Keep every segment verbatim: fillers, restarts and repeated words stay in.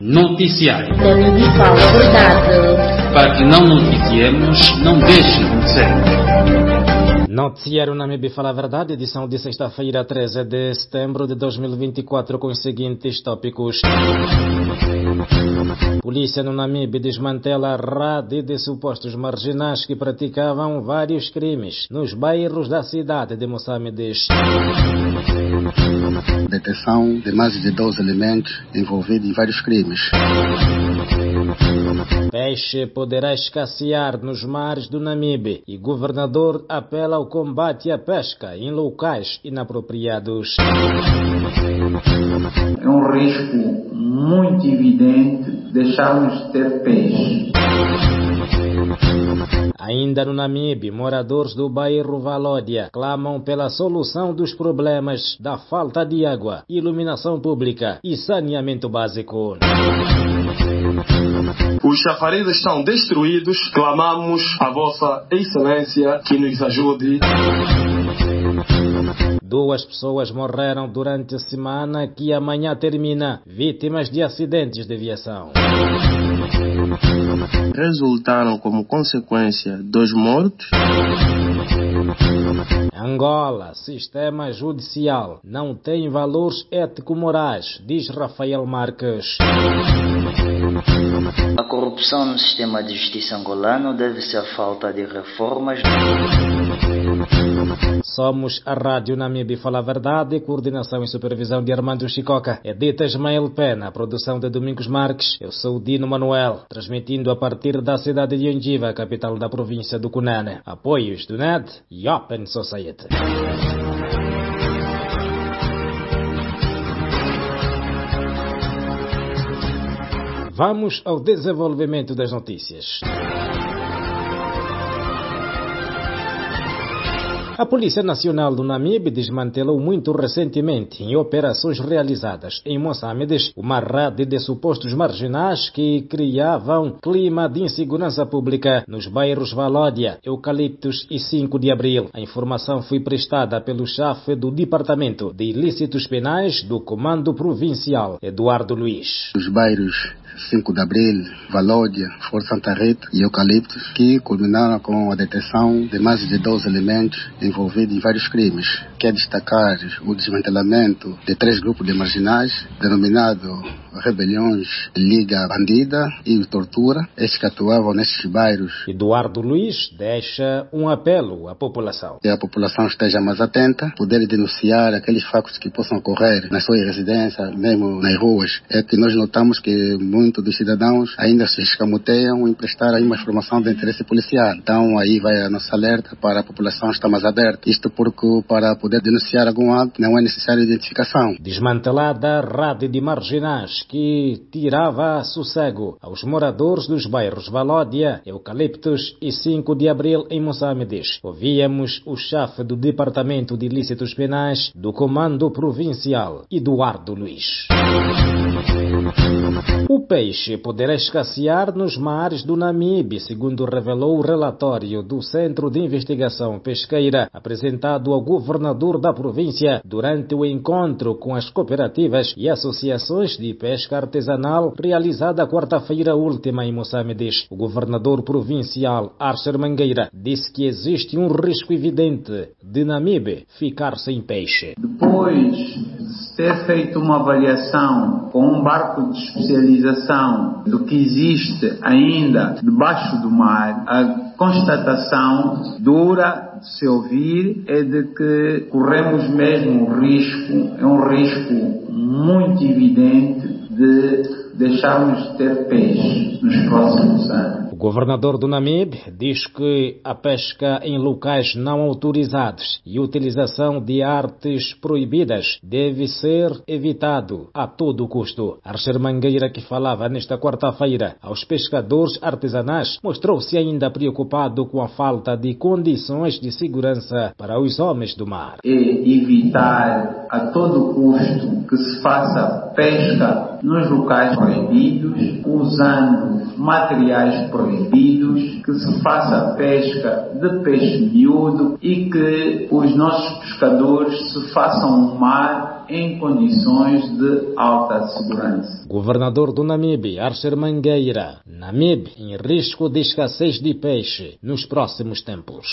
Noticiário. Namíbia fala a verdade. Para que não noticiemos, não deixe de ser. Noticiário Namíbia fala a verdade, edição de sexta-feira, treze de setembro de dois mil e vinte e quatro, com os seguintes tópicos. Polícia no Namíbia desmantela a rede de supostos marginais que praticavam vários crimes nos bairros da cidade de Moçambique. Detenção de mais de doze elementos envolvidos em vários crimes. Peixe poderá escassear nos mares do Namíbia e governador apela ao combate à pesca em locais inapropriados. É um risco muito evidente deixarmos de ter peixe. Ainda no Namíbia, moradores do bairro Valódia clamam pela solução dos problemas da falta de água, iluminação pública e saneamento básico. Os chafarizes estão destruídos. Clamamos a Vossa Excelência que nos ajude. Duas pessoas morreram durante a semana que amanhã termina, vítimas de acidentes de aviação. Resultaram como consequência dois mortos. Angola, sistema judicial não tem valores ético-morais, diz Rafael Marques. A corrupção no sistema de justiça angolano deve-se à falta de reformas. Somos a Rádio Namíbia Fala a Verdade, coordenação e supervisão de Armando Chicoca. Edita Ismael Pena, produção de Domingos Marques. Eu sou o Dino Manuel, transmitindo a partir da cidade de Ondiva, capital da província do Cunene. Apoios do N E D e Open Society. Vamos ao desenvolvimento das notícias. A Polícia Nacional do Namíbia desmantelou muito recentemente, em operações realizadas em Moçambique, uma rede de supostos marginais que criavam clima de insegurança pública nos bairros Valódia, Eucaliptos e cinco de abril. A informação foi prestada pelo chefe do Departamento de Ilícitos Penais do Comando Provincial, Eduardo Luiz. Os bairros cinco de abril, Valódia, Força Santa Rita e Eucaliptos, que culminaram com a detenção de mais de doze elementos envolvidos em vários crimes. Quer destacar o desmantelamento de três grupos de marginais, denominado Rebeliões, Liga Bandida e Tortura, estes que atuavam nestes bairros. Eduardo Luiz deixa um apelo à população. Que a população esteja mais atenta, poder denunciar aqueles factos que possam ocorrer nas suas residências, mesmo nas ruas. É que nós notamos que muitos dos cidadãos ainda se escamoteiam em prestar aí uma informação de interesse policial. Então aí vai a nossa alerta para a população estar mais aberta. Isto porque para poder denunciar algum ato não é necessária identificação. Desmantelada a rede de marginais que tirava sossego aos moradores dos bairros Valódia, Eucaliptos e cinco de abril em Moçambique. Ouvíamos o chefe do Departamento de Ilícitos Penais do Comando Provincial, Eduardo Luiz. O peixe poderá escassear nos mares do Namíbia, segundo revelou o relatório do Centro de Investigação Pesqueira, apresentado ao governador da província durante o encontro com as cooperativas e associações de pesca artesanal realizada quarta-feira última em Moçambique. O governador provincial, Archer Mangueira, disse que existe um risco evidente de Namíbia ficar sem peixe. Depois de ter feito uma avaliação com um barco de especialização do que existe ainda debaixo do mar, a constatação dura de se ouvir é de que corremos mesmo o risco, é um risco muito evidente de deixarmos de ter peixe nos próximos anos. O governador do Namíbia diz que a pesca em locais não autorizados e a utilização de artes proibidas deve ser evitado a todo custo. Archer Mangueira, que falava nesta quarta-feira aos pescadores artesanais, mostrou-se ainda preocupado com a falta de condições de segurança para os homens do mar. É evitar a todo custo que se faça pesca nos locais proibidos, usando materiais proibidos, que se faça pesca de peixe miúdo e que os nossos pescadores se façam um mar em condições de alta segurança. Governador do Namibe, Archer Mangueira. Namibe em risco de escassez de peixe nos próximos tempos.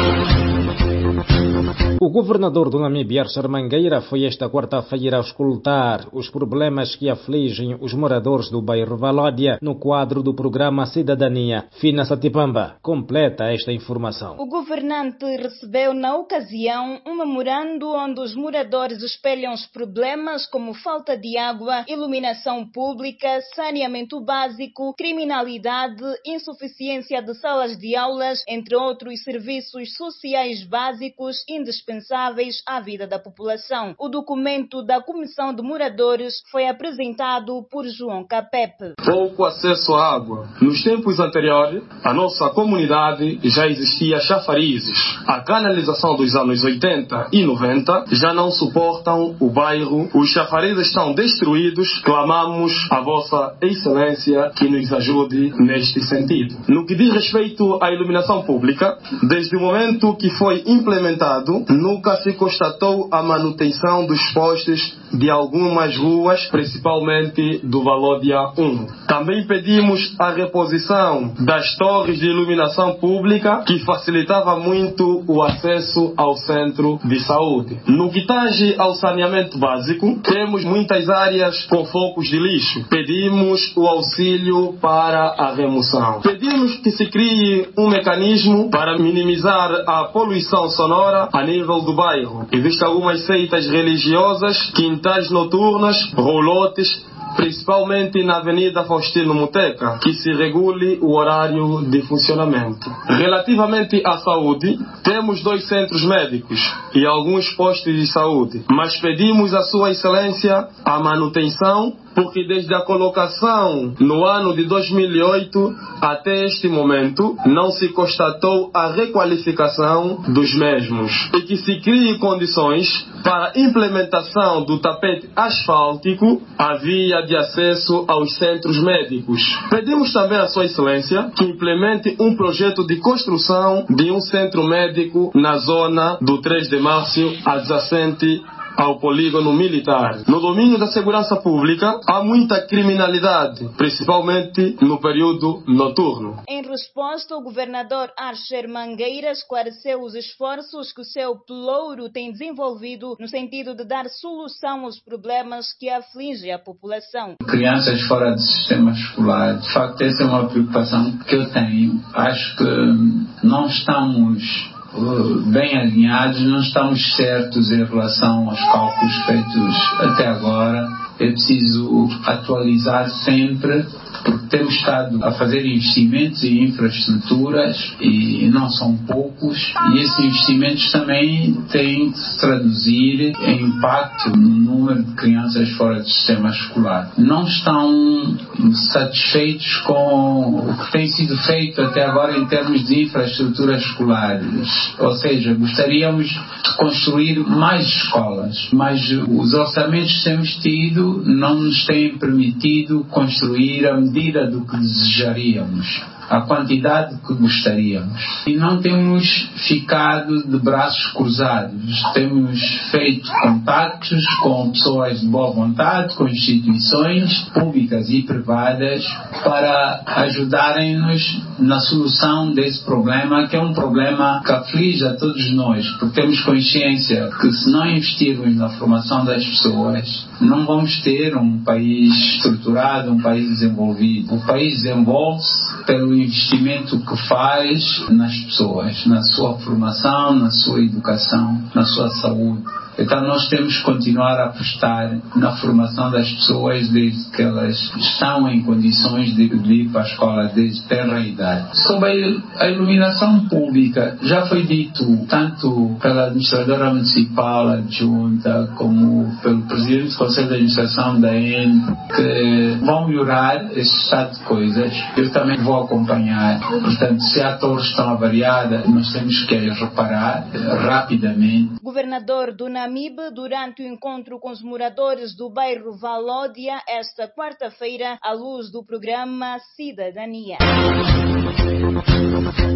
O governador do Namibe, Archer Mangueira, foi esta quarta-feira auscultar os problemas que afligem os moradores do bairro Valódia no quadro do programa Cidadania. Fina Satipamba completa esta informação. O governante recebeu na ocasião um memorando onde os moradores espelham os problemas como falta de água, iluminação pública, saneamento básico, criminalidade, insuficiência de salas de aulas, entre outros serviços sociais básicos indispensáveis à vida da população. O documento da Comissão de Moradores foi apresentado por João Capepe. Pouco acesso à água. Nos tempos anteriores, a nossa comunidade já existia chafarizes. A canalização dos anos oitenta e noventa já não suportam o bairro. Os chafarizes estão destruídos. Clamamos a Vossa Excelência que nos ajude neste sentido. No que diz respeito à iluminação pública, desde o momento que foi implementado, nunca se constatou a manutenção dos postes de algumas ruas, principalmente do Valódia um. Também pedimos a reposição das torres de iluminação pública, que facilitava muito o acesso ao centro de saúde. No que tange ao saneamento básico, temos muitas áreas com focos de lixo. Pedimos o auxílio para a remoção. Pedimos que se crie um mecanismo para minimizar a poluição sonora a nível do bairro. Existem algumas seitas religiosas, quintais noturnas, rolotes, principalmente na Avenida Faustino Muteca, que se regule o horário de funcionamento. Relativamente à saúde, temos dois centros médicos e alguns postos de saúde, mas pedimos à Sua Excelência a manutenção, porque desde a colocação no ano de dois mil e oito até este momento não se constatou a requalificação dos mesmos e que se crie condições para a implementação do tapete asfáltico à via de acesso aos centros médicos. Pedimos também à Sua Excelência que implemente um projeto de construção de um centro médico na zona do três de março adjacente ao polígono militar. No domínio da segurança pública, há muita criminalidade, principalmente no período noturno. Em resposta, o governador Archer Mangueira esclareceu os esforços que o seu pelouro tem desenvolvido no sentido de dar solução aos problemas que afligem a população. Crianças fora do sistema escolar, de facto, essa é uma preocupação que eu tenho. Acho que não estamos bem alinhados, não estamos certos em relação aos cálculos feitos até agora. É preciso atualizar sempre, porque temos estado a fazer investimentos em infraestruturas e não são poucos, e esses investimentos também têm que se traduzir em impacto no número de crianças fora do sistema escolar. Não estão satisfeitos com o que tem sido feito até agora em termos de infraestruturas escolares, ou seja, gostaríamos de construir mais escolas, mas os orçamentos que temos tido não nos têm permitido construir a medida do que desejaríamos, a quantidade que gostaríamos. E não temos ficado de braços cruzados. Temos feito contactos com pessoas de boa vontade, com instituições públicas e privadas, para ajudarem-nos na solução desse problema, que é um problema que aflige a todos nós, porque temos consciência que se não investirmos na formação das pessoas, não vamos ter um país estruturado, um país desenvolvido. O país desenvolve-se pelo investimento que faz nas pessoas, na sua formação, na sua educação, na sua saúde. Então nós temos que continuar a apostar na formação das pessoas desde que elas estão em condições de ir para a escola desde tenra idade. Sobre a iluminação pública, já foi dito tanto pela administradora municipal adjunta como pelo presidente do Conselho de Administração da E N que vão melhorar esse estado de coisas. Eu também vou acompanhar. Portanto, se há torres que estão avariadas, nós temos que reparar rapidamente. Governador do Namibe, durante o encontro com os moradores do bairro Valódia, esta quarta-feira, à luz do programa Cidadania.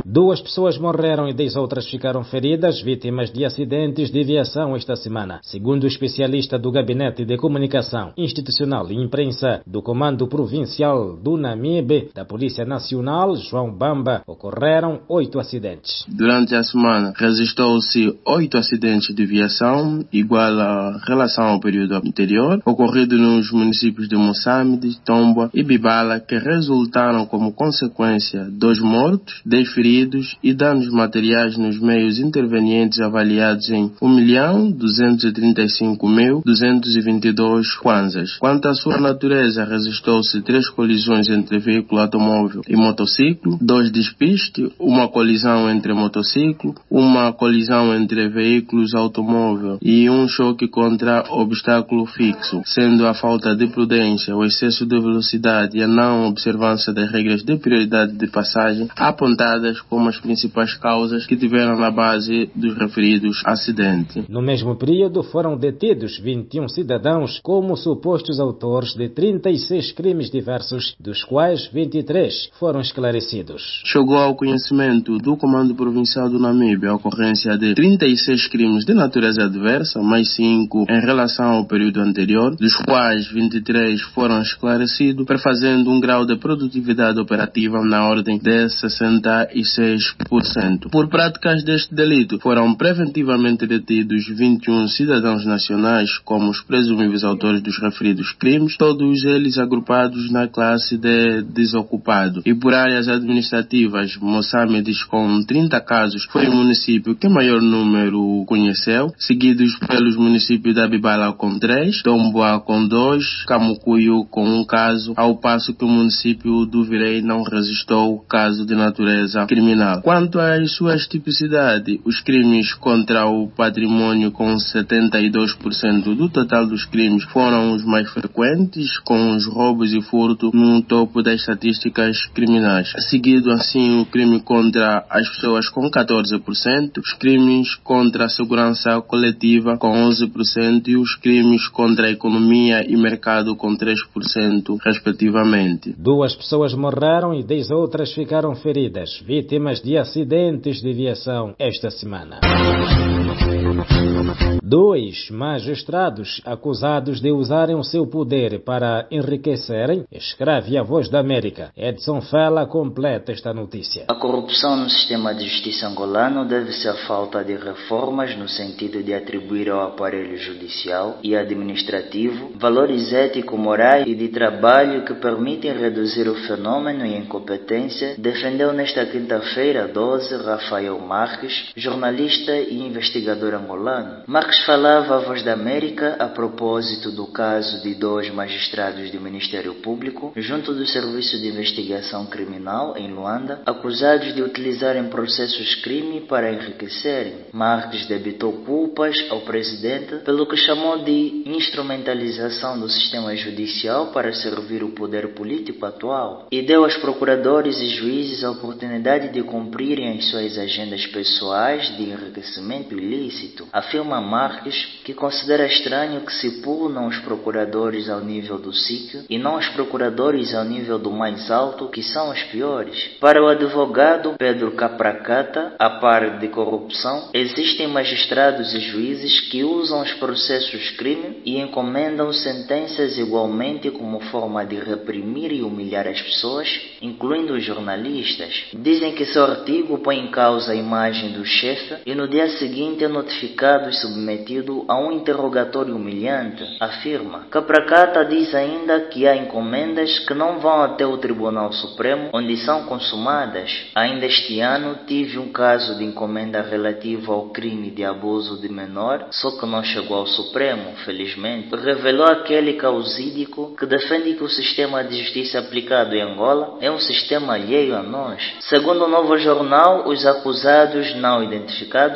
Duas pessoas morreram e dez outras ficaram feridas, vítimas de acidentes de viação esta semana. Segundo o especialista do Gabinete de Comunicação Institucional e Imprensa do Comando Provincial do Namibe, da Polícia Nacional, João Bamba, ocorreram oito acidentes. Durante a semana, registrou-se oito acidentes de viação, igual à relação ao período anterior, ocorrido nos municípios de Moçambique, Tomboa e Bibala, que resultaram como consequência dois mortos, dez feridos e danos materiais nos meios intervenientes avaliados em um milhão duzentos e trinta e cinco mil duzentos e vinte e dois kwanzas. Quanto à sua natureza, registrou-se três colisões entre veículo automóvel e motociclo, dois despistes, uma colisão entre motociclo, uma colisão entre veículos automóvel e um choque contra obstáculo fixo, sendo a falta de prudência, o excesso de velocidade e a não observância das regras de prioridade de passagem apontadas como as principais causas que tiveram na base dos referidos acidentes. No mesmo período foram detidos vinte e um cidadãos como supostos autores de trinta e seis crimes diversos, dos quais vinte e três foram esclarecidos. Chegou ao conhecimento do Comando Provincial do Namibe a ocorrência de trinta e seis crimes de natureza adversa, mais cinco em relação ao período anterior, dos quais vinte e três foram esclarecidos, prefazendo um grau de produtividade operativa na ordem de sessenta e seis por cento. Por práticas deste delito, foram preventivamente detidos vinte e um cidadãos nacionais como os presumíveis autores dos referidos crimes, todos eles agrupados na classe de desocupado. E por áreas administrativas, Moçambique, com trinta casos, foi o município que maior número conheceu, seguidos pelos municípios da Bibala com três, Tomboa com dois, Camucuio com um caso, ao passo que o município do Virei não registrou caso de natureza criminal. Quanto às suas tipicidades, os crimes contra o patrimônio, com setenta e dois por cento do total dos crimes, foram os mais frequentes, com os roubos e furto no topo das estatísticas criminais. Seguido assim o crime contra as pessoas com catorze por cento, os crimes contra a segurança coletiva com onze por cento e os crimes contra a economia e mercado com três por cento, respectivamente. Duas pessoas morreram e dez outras ficaram feridas, vítimas de acidentes de viação esta semana. Dois magistrados acusados de usarem o seu poder para enriquecerem, escreve a Voz da América. Edson Fela completa esta notícia. A corrupção no sistema de justiça angolano deve-se à falta de reformas no sentido de atribuir ao aparelho judicial e administrativo valores ético-morais e de trabalho que permitem reduzir o fenômeno e a incompetência, defendeu nesta quinta-feira, doze, Rafael Marques, jornalista e investigador angolano. Marques falava à Voz da América a propósito do caso de dois magistrados do Ministério Público, junto do Serviço de Investigação Criminal em Luanda, acusados de utilizarem processos crime para enriquecerem. Marques debitou culpas ao presidente pelo que chamou de instrumentalização do sistema judicial para servir o poder político atual e deu aos procuradores e juízes a oportunidade de cumprirem as suas agendas pessoais de enriquecimento ilícito. Afirma Marques que considera estranho que se punam os procuradores ao nível do sítio e não os procuradores ao nível do mais alto, que são os piores. Para o advogado Pedro Capracata, a par de corrupção, existem magistrados e juízes que usam os processos crime e encomendam sentenças igualmente como forma de reprimir e humilhar as pessoas, incluindo os jornalistas. Dizem que seu artigo põe em causa a imagem do chefe e no dia seguinte é notificado e submetido a um interrogatório humilhante, afirma. Capracata diz ainda que há encomendas que não vão até o Tribunal Supremo, onde são consumadas. Ainda este ano tive um caso de encomenda relativo ao crime de abuso de menor, só que não chegou ao Supremo, felizmente. Revelou aquele causídico que defende que o sistema de justiça aplicado em Angola é um sistema alheio a nós. Segundo o Novo Jornal, os acusados não identificados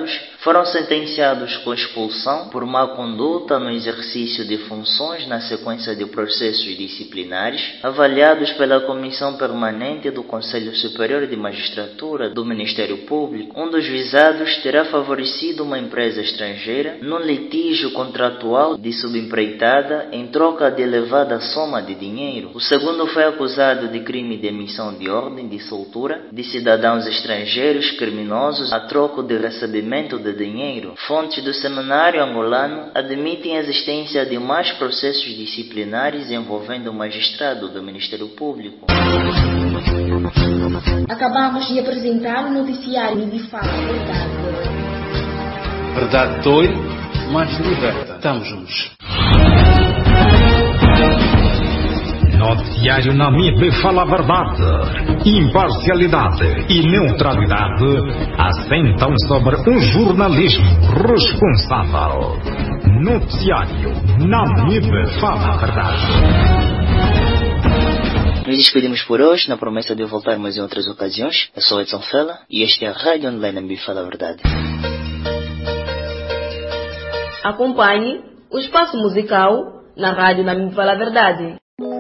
foram sentenciados com expulsão por má conduta no exercício de funções na sequência de processos disciplinares avaliados pela Comissão Permanente do Conselho Superior de Magistratura do Ministério Público. Um dos visados terá favorecido uma empresa estrangeira num litígio contratual de subempreitada em troca de elevada soma de dinheiro. O segundo foi acusado de crime de emissão de ordem de soltura de cidadãos estrangeiros criminosos a troco de recebimento de dinheiro. Fontes do seminário angolano admitem a existência de mais processos disciplinares envolvendo o magistrado do Ministério Público. Acabamos de apresentar o noticiário de Fala Verdade. Verdade dói, mas liberta. Estamos juntos. Noticiário Namibe fala a verdade, imparcialidade e neutralidade assentam sobre um jornalismo responsável. Noticiário Namibe fala a verdade. Nos despedimos por hoje, na promessa de voltarmos em outras ocasiões. Eu sou Edson Fela e este é a Rádio Online Namibe fala a verdade. Acompanhe o espaço musical na Rádio Namibe fala a verdade.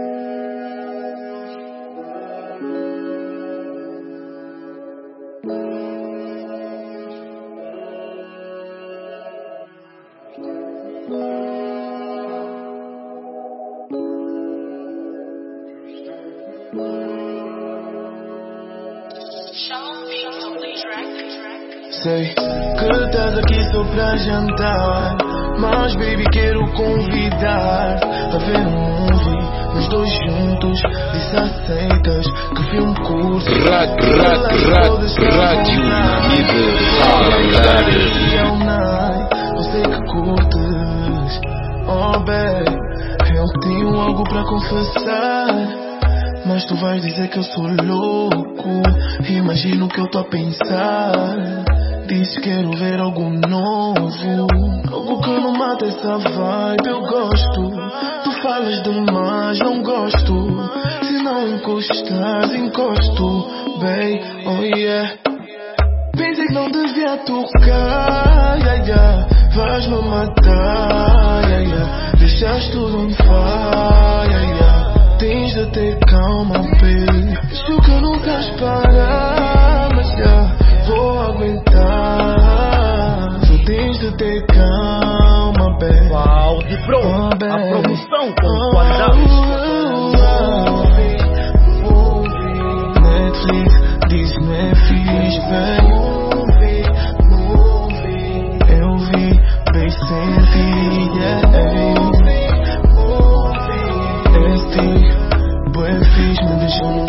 Sei que estás aqui só pra jantar, mas baby quero convidar a ver um movie, os dois juntos, disse aceitas, que filme curto. Rádio, rádio, rádio, rádio Namibe fala a verdade. Eu sei que curtes, oh baby, eu tenho algo pra confessar. Mas tu vais dizer que eu sou louco, imagino que eu tô a pensar. Diz quero ver algo novo, algo que não mata essa vibe. Eu gosto, tu falas demais, não gosto. Se não encostas, encosto, babe, oh yeah. Pensei que não devia tocar, yeah, yeah. Vais-me matar, yeah, yeah. Deixaste tudo on fire, yeah, yeah. Tens de ter calma, baby. Acho que não queres parar, mas já vou aguentar. Tu tens de ter calma, baby. Uau, de pronto, a promoção com qualidade. Netflix, Disney, fiz bem. Eu vi, bem senti, yeah. Fiz, me deixou no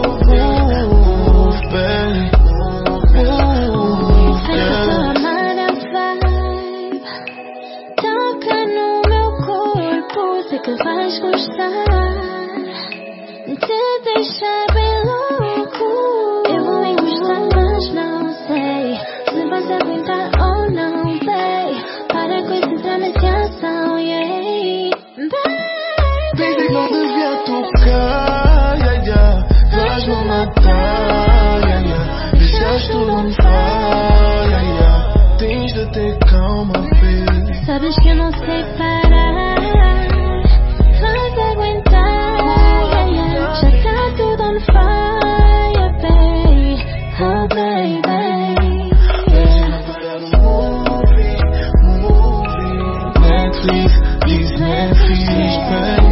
move, baby. Move, yeah. Vibe, toca no meu corpo, sei que vais gostar. Te deixar bem louco. Eu vou encostar, mas não sei se vais aguentar ou não, baby. Para com esse drama de ação, yeah, baby. Baby, não devia tocar, yeah, yeah. Vais-me matar, yeah, yeah. Deixaste tudo on fire, yeah, yeah. Tens de ter calma, baby. Sabes que eu não sei parar, vais aguentar, yeah, yeah. Já tá tudo on fire, baby, oh baby, yeah. Movie, movie, Netflix, Disney, fiz bem.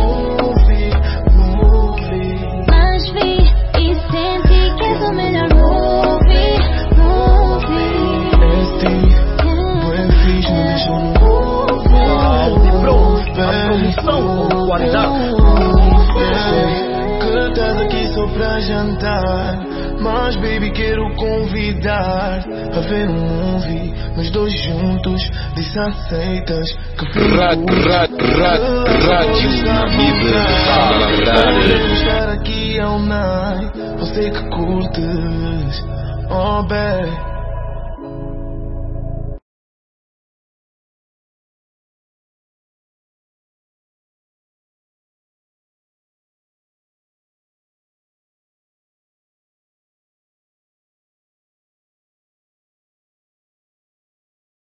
Que estás aqui só pra jantar, mas baby quero convidar a ver um movie, nós dois juntos, disse aceitas, que filme Rádio, rádio, rádio, rádio Namibe fala a verdade. Estar aqui all night, eu sei que curtes, oh baby.